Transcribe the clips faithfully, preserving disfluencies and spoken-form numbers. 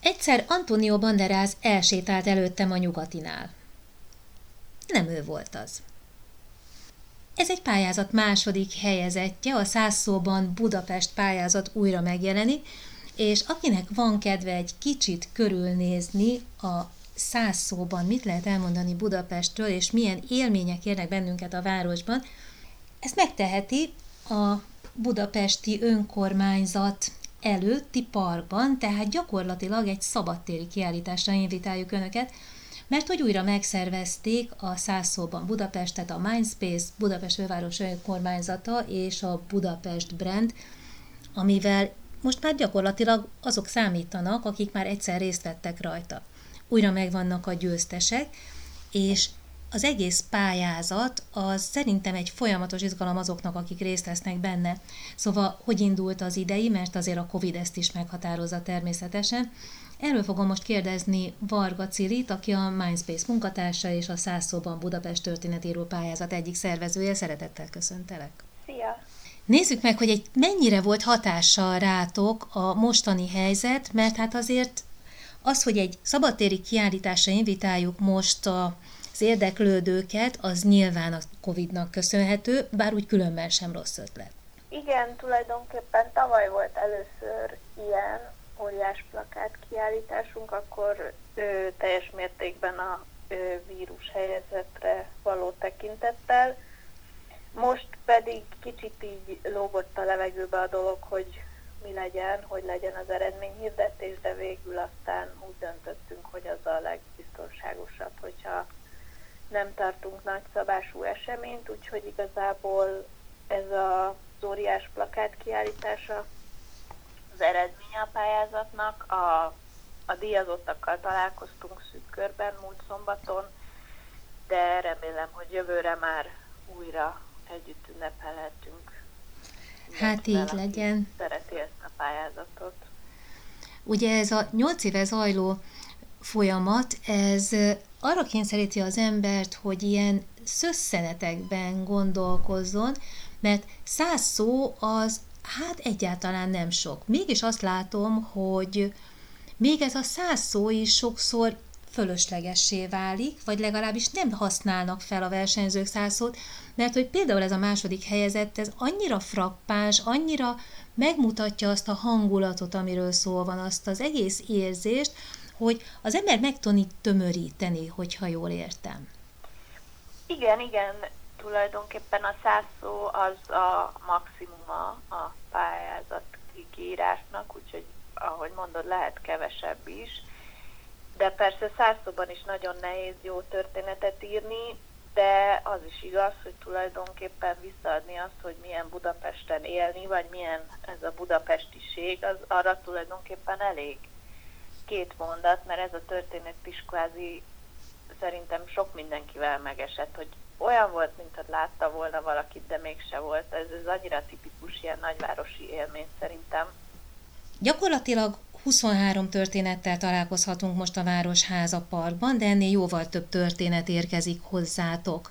Egyszer Antonio Banderas elsétált előttem a Nyugatinál. Nem ő volt az. Ez egy pályázat második helyezettje, a Száz szóban Budapest pályázat újra megjelenik, és akinek van kedve egy kicsit körülnézni a Száz szóban, mit lehet elmondani Budapestről, és milyen élmények érnek bennünket a városban, ezt megteheti a budapesti önkormányzat előtti parkban, tehát gyakorlatilag egy szabadtéri kiállításra invitáljuk Önöket, mert hogy újra megszervezték a Száz szóban Budapestet, a Mindspace, Budapest főváros önkormányzata és a Budapest Brand, amivel most már gyakorlatilag azok számítanak, akik már egyszer részt vettek rajta. Újra megvannak a győztesek, és az egész pályázat az szerintem egy folyamatos izgalom azoknak, akik részt vesznek benne. Szóval, hogy indult az idei, mert azért a Covid ezt is meghatározza természetesen. Erről fogom most kérdezni Varga Cilit, aki a Mindspace munkatársa és a Száz szóban Budapest történetíró pályázat egyik szervezője. Szeretettel köszöntelek. Szia! Nézzük meg, hogy egy mennyire volt hatással rátok a mostani helyzet, mert hát azért az, hogy egy szabadtéri kiállításra invitáljuk most a az érdeklődőket, az nyilván a Covidnak köszönhető, bár úgy különben sem rossz ötlet. Igen, tulajdonképpen tavaly volt először ilyen óriás plakát kiállításunk, akkor ö, teljes mértékben a ö, vírus helyzetre való tekintettel. Most pedig kicsit így lógott a levegőbe a dolog, hogy mi legyen, hogy legyen az eredményhirdetés, de végül aztán úgy döntöttünk, hogy az a legbiztonságosabb, hogyha nem tartunk nagyszabású eseményt, úgyhogy igazából ez az óriás plakát kiállítása az eredménye a pályázatnak. A, a díjazottakkal találkoztunk szűk körben múlt szombaton, de remélem, hogy jövőre már újra együtt ünnepelhetünk. Hát így legyen. Szereti ezt a pályázatot. Ugye ez a nyolc éve zajló folyamat, ez arra kényszeríti az embert, hogy ilyen szösszenetekben gondolkozzon, mert száz szó az hát egyáltalán nem sok. Mégis azt látom, hogy még ez a száz szó is sokszor fölöslegessé válik, vagy legalábbis nem használnak fel a versenyzők száz szót, mert hogy például ez a második helyezett, ez annyira frappáns, annyira megmutatja azt a hangulatot, amiről szó van, azt az egész érzést, hogy az ember meg tudni tömöríteni, hogyha jól értem. Igen, igen, tulajdonképpen a száz szó az a maximuma a pályázat kiírásnak, úgyhogy ahogy mondod, lehet kevesebb is, de persze száz szóban is nagyon nehéz jó történetet írni, de az is igaz, hogy tulajdonképpen visszaadni azt, hogy milyen Budapesten élni, vagy milyen ez a budapestiség, az arra tulajdonképpen elég két mondat, mert ez a történet is kvázi szerintem sok mindenkivel megesett, hogy olyan volt, mintha látta volna valakit, de mégse volt. Ez, ez annyira tipikus ilyen nagyvárosi élmény szerintem. Gyakorlatilag huszonhárom történettel találkozhatunk most a Városháza Parkban, de ennél jóval több történet érkezik hozzátok.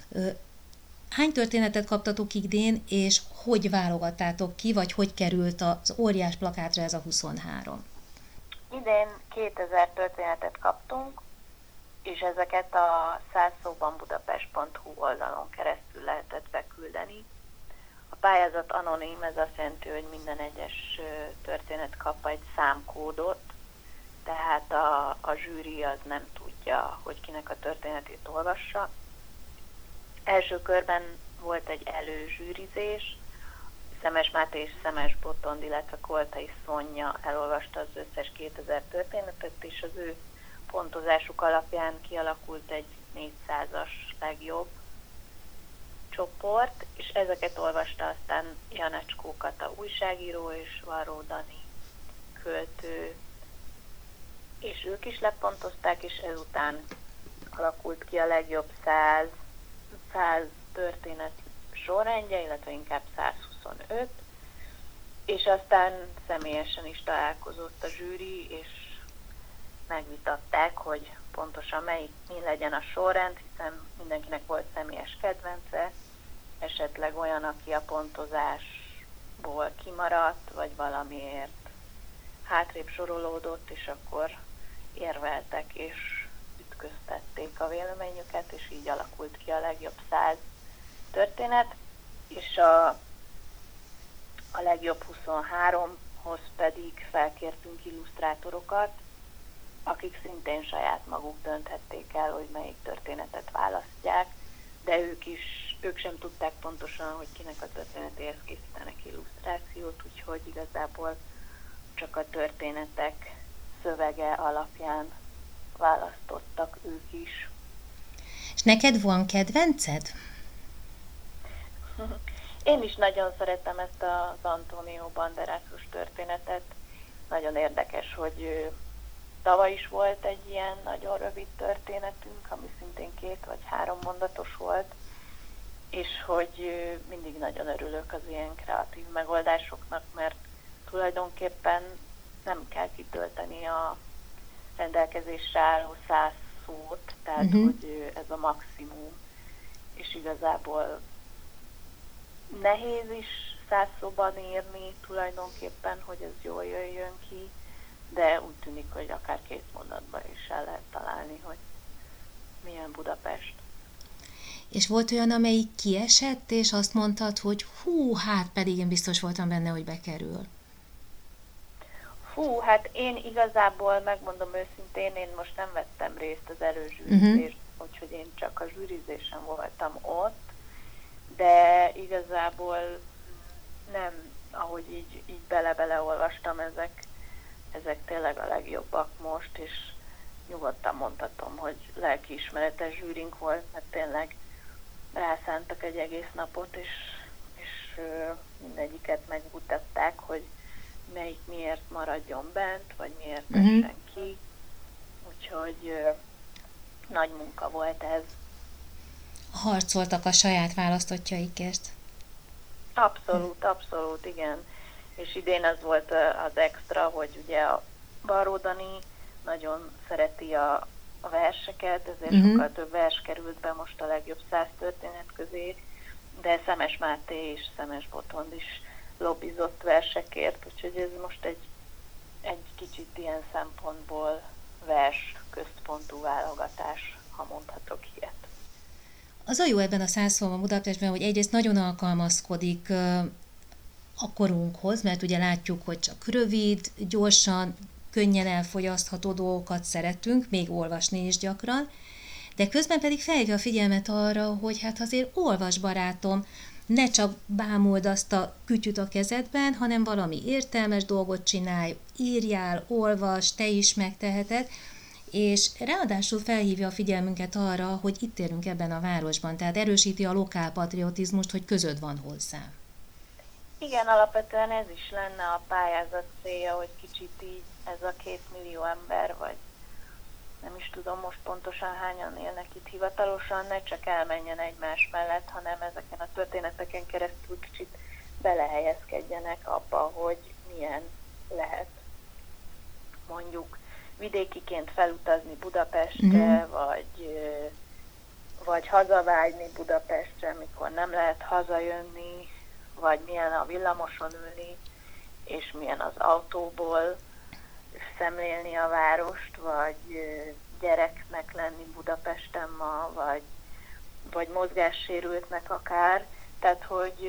Hány történetet kaptatok idén, és hogy válogattátok ki, vagy hogy került az óriás plakátra ez a huszonhárom? Idén kétezer történetet kaptunk, és ezeket a száz szóban budapest pont hu oldalon keresztül lehetett beküldeni. A pályázat anonim, ez azt jelenti, hogy minden egyes történet kap egy számkódot, tehát a, a zsűri az nem tudja, hogy kinek a történetét olvassa. Első körben volt egy előzsűrizés, Szemes Máté és Szemes Botond, illetve Koltai Szonya elolvasta az összes kétezer történetet, és az ő pontozásuk alapján kialakult egy négyszázas legjobb csoport, és ezeket olvasta aztán Janecskó Kata újságíró és Varró Dani költő, és ők is lepontozták, és ezután alakult ki a legjobb száz, száz történet sorrendje, illetve inkább százhuszonöt, és aztán személyesen is találkozott a zsűri, és megvitatták, hogy pontosan melyik, mi legyen a sorrend, hiszen mindenkinek volt személyes kedvence, esetleg olyan, aki a pontozásból kimaradt, vagy valamiért hátrébb sorolódott, és akkor érveltek, és ütköztették a véleményüket, és így alakult ki a legjobb száz történet, és a, a legjobb huszonháromhoz pedig felkértünk illusztrátorokat, akik szintén saját maguk dönthették el, hogy melyik történetet választják, de ők is, ők sem tudták pontosan, hogy kinek a történetéhez készítenek illusztrációt, úgyhogy igazából csak a történetek szövege alapján választottak ők is. És neked van kedvenced? Én is nagyon szeretem ezt az Antonio Banderásos történetet. Nagyon érdekes, hogy tavaly is volt egy ilyen nagyon rövid történetünk, ami szintén két vagy három mondatos volt, és hogy mindig nagyon örülök az ilyen kreatív megoldásoknak, mert tulajdonképpen nem kell kitölteni a rendelkezésre álló száz szót, tehát uh-huh. hogy ez a maximum, és igazából nehéz is száz szóban írni tulajdonképpen, hogy ez jól jöjjön ki, de úgy tűnik, hogy akár két mondatban is el lehet találni, hogy milyen Budapest. És volt olyan, amelyik kiesett, és azt mondtad, hogy hú, hát pedig én biztos voltam benne, hogy bekerül. Hú, hát én igazából, megmondom őszintén, én most nem vettem részt az előzsűrizésben, uh-huh. úgyhogy én csak a zsűrizésen voltam ott, de igazából nem, ahogy így, így bele-bele olvastam, ezek, ezek tényleg a legjobbak most, és nyugodtan mondhatom, hogy lelkiismeretes zsűrink volt, mert tényleg rászántak egy egész napot, és, és mindegyiket megmutatták, hogy melyik miért maradjon bent, vagy miért essen uh-huh. ki. Úgyhogy ö, nagy munka volt ez. Harcoltak a saját választottjaikért. Abszolút, abszolút, igen. És idén az volt az extra, hogy ugye a Baró Dani nagyon szereti a, a verseket, ezért uh-huh. sokkal több vers került be most a legjobb száz történet közé, de Szemes Máté és Szemes Botond is lobbizott versekért, úgyhogy ez most egy, egy kicsit ilyen szempontból vers központú válogatás, ha mondhatok ilyet. Az a jó ebben a száz szóban Budapestben, hogy egyrészt nagyon alkalmazkodik a korunkhoz, mert ugye látjuk, hogy csak rövid, gyorsan, könnyen elfogyasztható dolgokat szeretünk, még olvasni is gyakran, de közben pedig felhívja a figyelmet arra, hogy hát azért olvas, barátom, ne csak bámuld azt a kütyüt a kezedben, hanem valami értelmes dolgot csinálj, írjál, olvas, te is megteheted, és ráadásul felhívja a figyelmünket arra, hogy itt élünk ebben a városban, tehát erősíti a lokálpatriotizmust, hogy közöd van hozzá. Igen, alapvetően ez is lenne a pályázat célja, hogy kicsit így ez a két millió ember, vagy nem is tudom most pontosan hányan élnek itt hivatalosan, ne csak elmenjen egymás mellett, hanem ezeken a történeteken keresztül kicsit belehelyezkedjenek abba, hogy milyen lehet mondjuk vidékiként felutazni Budapestre, mm-hmm. vagy, vagy hazavágyni Budapestre, mikor nem lehet hazajönni, vagy milyen a villamoson ülni, és milyen az autóból szemlélni a várost, vagy gyereknek lenni Budapesten ma, vagy, vagy mozgássérültnek akár. Tehát, hogy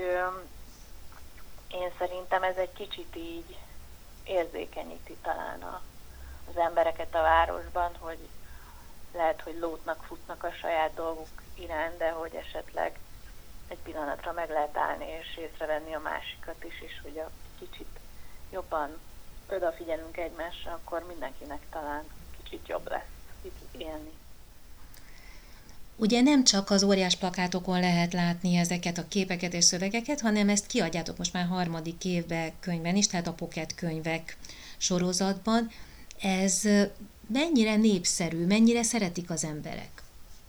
én szerintem ez egy kicsit így érzékenyíti talán a, az embereket a városban, hogy lehet, hogy lótnak futnak a saját dolguk iránt, de hogy esetleg egy pillanatra meg lehet állni és észrevenni a másikat is, és hogy a kicsit jobban odafigyelünk egymásra, akkor mindenkinek talán kicsit jobb lesz itt élni. Ugye nem csak az óriás plakátokon lehet látni ezeket a képeket és szövegeket, hanem ezt kiadjátok most már harmadik évben könyvben is, tehát a Pocket könyvek sorozatban. Ez mennyire népszerű, mennyire szeretik az emberek?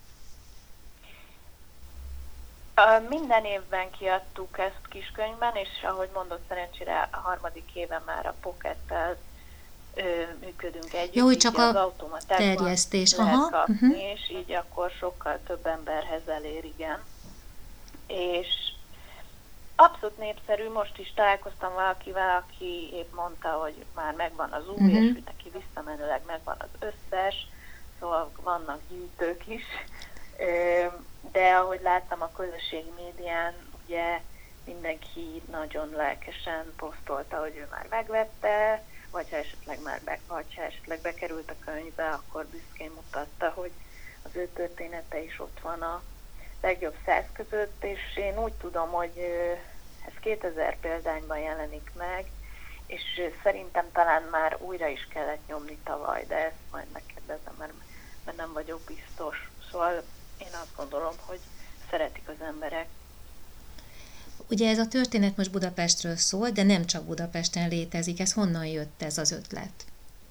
Minden évben kiadtuk ezt kiskönyvben, és ahogy mondott, szerencsére a harmadik éven már a Pockettel működünk együtt. Jó, hogy csak a terjesztés. Lehet Aha. kapni, Uh-huh. és így akkor sokkal több emberhez elér, igen. És abszolút népszerű, most is találkoztam valakivel, aki épp mondta, hogy már megvan az új, uh-huh. és hogy neki visszamenőleg megvan az összes, szóval vannak gyűjtők is. De ahogy láttam a közösségi médián, ugye mindenki nagyon lelkesen posztolta, hogy ő már megvette, vagy ha esetleg már be, vagy ha esetleg bekerült a könyvbe, akkor büszkén mutatta, hogy az ő története is ott van a legjobb száz között, és én úgy tudom, hogy ez kétezer példányban jelenik meg, és szerintem talán már újra is kellett nyomni tavaly, de ezt majd megkérdezem, mert, mert nem vagyok biztos. Szóval én azt gondolom, hogy szeretik az emberek. Ugye ez a történet most Budapestről szól, de nem csak Budapesten létezik. Ez honnan jött ez az ötlet?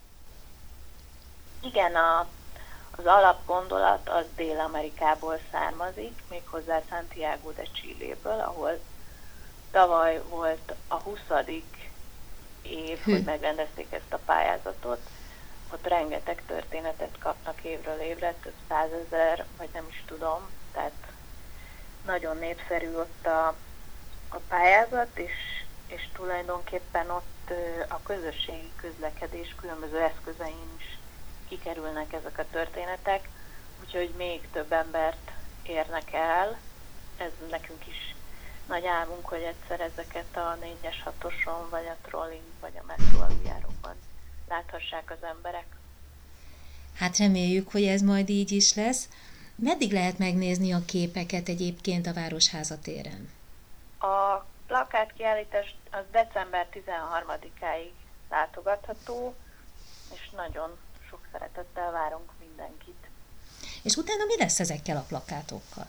Igen, a, az alapgondolat az Dél-Amerikából származik, méghozzá Santiago de Chiléből, ahol tavaly volt a huszadik év, Hű. hogy megrendezték ezt a pályázatot. Ott rengeteg történetet kapnak évről évre, több százezer, vagy nem is tudom, tehát nagyon népszerű ott a, a pályázat, és, és tulajdonképpen ott a közösségi közlekedés különböző eszközein is kikerülnek ezek a történetek, úgyhogy még több embert érnek el. Ez nekünk is nagy álmunk, hogy egyszer ezeket a négyes, hatoson, vagy a trolling, vagy a metró aluljárókban láthassák az emberek. Hát reméljük, hogy ez majd így is lesz. Meddig lehet megnézni a képeket egyébként a Városháza téren? A plakátkiállítás az december tizenharmadikáig látogatható, és nagyon sok szeretettel várunk mindenkit. És utána mi lesz ezekkel a plakátokkal?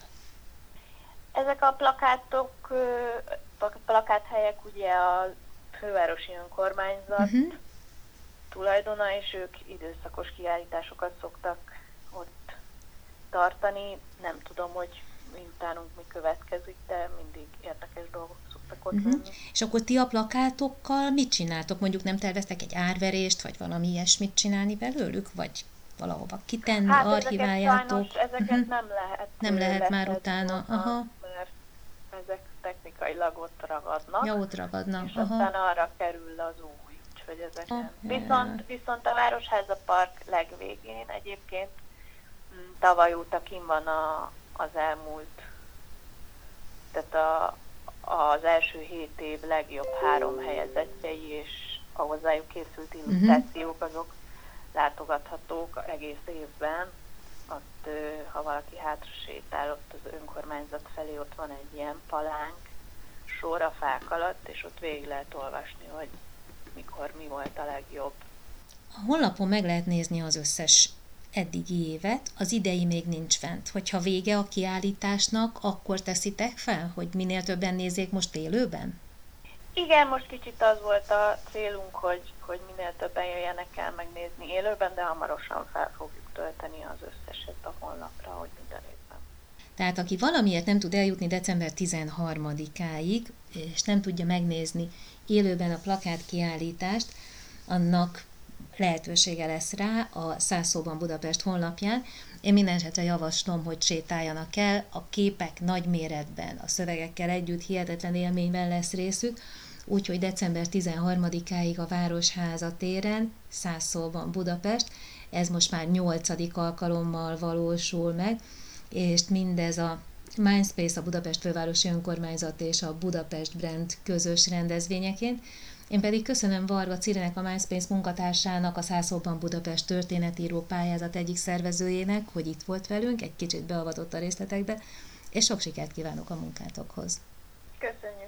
Ezek a plakátok, plakáthelyek ugye a fővárosi önkormányzat uh-huh. tulajdona, és ők időszakos kiállításokat szoktak ott tartani. Nem tudom, hogy miutánunk mi következik, de mindig érdekes dolgok szoktak ott uh-huh. lenni. És akkor ti a plakátokkal mit csináltok? Mondjuk nem terveztek egy árverést, vagy valami ilyesmit csinálni belőlük, vagy valahova kitenni, hát archiváljátok? Ezeket, sajnos, ezeket uh-huh. nem lehet. Nem lehet már utána. Aha. Mert ezek technikailag ott ragadnak. Ja, ott ragadnak. És Aha. aztán arra kerül az új. Úgyhogy ezeken. Oh, viszont, viszont a Városháza Park legvégén egyébként tavaly óta kint van a, az elmúlt, tehát a, az első hét év legjobb három helyezettjei, és a hozzájuk készült illusztrációk azok látogathatók egész évben. Ott, ha valaki hátra sétál, ott az önkormányzat felé ott van egy ilyen palánk sor a fák alatt, és ott végig lehet olvasni, hogy mikor mi volt a legjobb. A honlapon meg lehet nézni az összes eddigi évet, az idei még nincs fent. Hogyha vége a kiállításnak, akkor teszitek fel, hogy minél többen nézzék most élőben? Igen, most kicsit az volt a célunk, hogy, hogy minél többen jöjjenek el megnézni élőben, de hamarosan fel fogjuk tölteni az összeset a honlapra, hogy minden évben. Tehát aki valamiért nem tud eljutni december tizenharmadikáig, és nem tudja megnézni élőben a plakátkiállítást, annak lehetősége lesz rá a Száz szóban Budapest honlapján. Én minden esetre javaslom, hogy sétáljanak el, a képek nagy méretben, a szövegekkel együtt hihetetlen élményben lesz részük, úgyhogy december tizenharmadikáig a Városháza téren, Száz szóban Budapest, ez most már nyolcadik alkalommal valósul meg, és mindez a Mindspace, a Budapest Fővárosi Önkormányzat és a Budapest Brand közös rendezvényeként. Én pedig köszönöm Varga Cirenek, a Mindspace munkatársának, a Száz szóban Budapest történetíró pályázat egyik szervezőjének, hogy itt volt velünk, egy kicsit beavatott a részletekbe, és sok sikert kívánok a munkátokhoz. Köszönjük!